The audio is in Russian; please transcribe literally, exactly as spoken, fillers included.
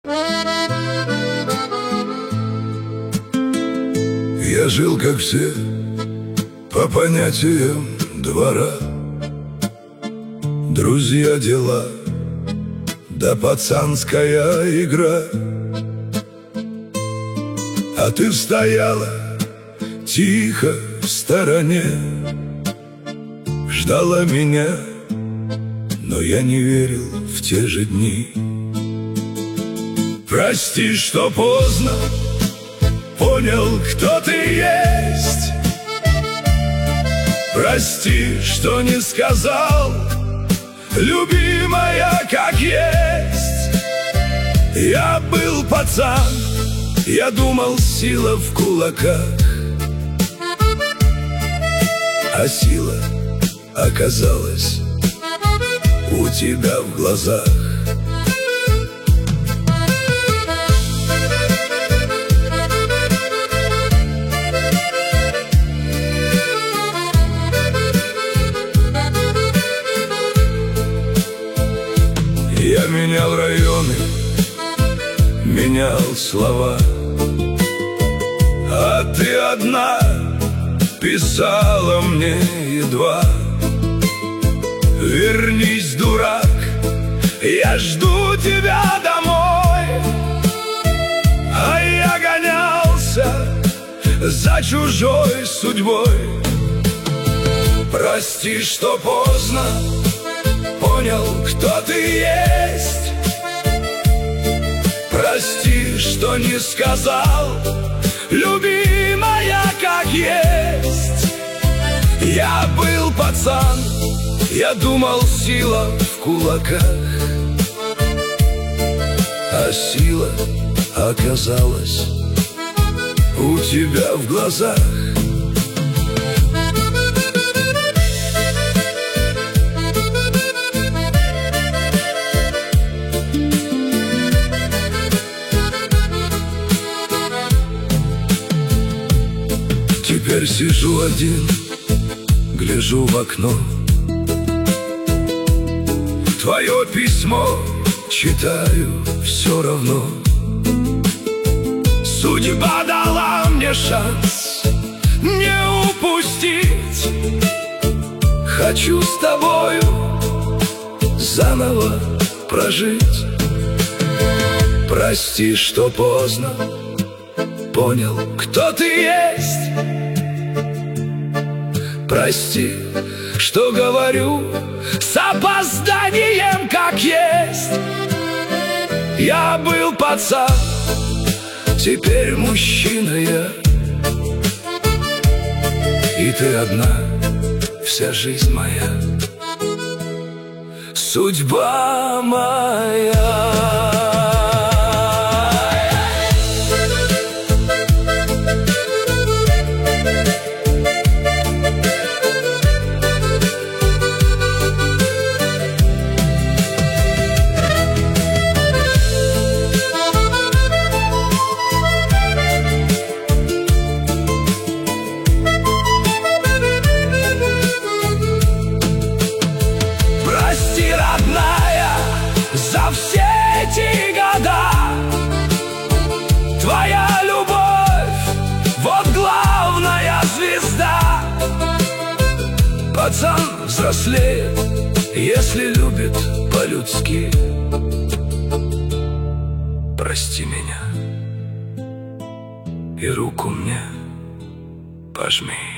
Я жил, как все, по понятиям двора. Друзья, дела, да пацанская игра. А ты стояла тихо в стороне, ждала меня, но я не верил в те же дни. Прости, что поздно понял, кто ты есть. Прости, что не сказал, любимая, как есть. Я был пацан, я думал, сила в кулаках, а сила оказалась у тебя в глазах. Я менял районы, менял слова, а ты одна писала мне едва. Вернись, дурак, я жду тебя домой. А я гонялся за чужой судьбой. Прости, что поздно понял, кто ты есть. Прости, что не сказал, любимая, как есть. Я был пацан, я думал, сила в кулаках, а сила оказалась у тебя в глазах. Теперь сижу один, гляжу в окно. Твое письмо читаю все равно. Судьба дала мне шанс не упустить. Хочу с тобою заново прожить. Прости, что поздно понял, кто ты есть. Прости, что говорю с опозданием, как есть. Я был пацан, теперь мужчина я. И ты одна, вся жизнь моя, судьба моя. За все эти года твоя любовь, вот главная звезда. Пацан взрослеет, если любит по-людски. Прости меня и руку мне пожми.